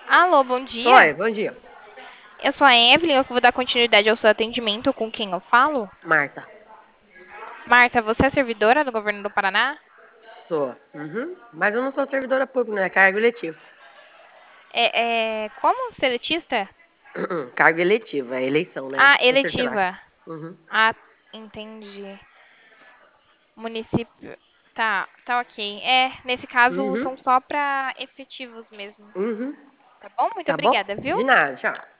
Alô, bom Oi, dia. bom dia. Eu sou a Evelyn, eu vou dar continuidade ao seu atendimento. Com quem eu falo? Marta. Marta, você é servidora do governo do Paraná? Sou. Uhum. Mas eu não sou servidora pública, né? Cargo eletivo. Como? Seletista? Cargo eletivo, é eleição, né? Ah, Pra circular. eletiva. Uhum. Ah, entendi. Município. Tá ok. Nesse caso Uhum. são só para efetivos mesmo. Uhum. Tá bom? Muito Tá bom? obrigada, viu? De nada, tchau.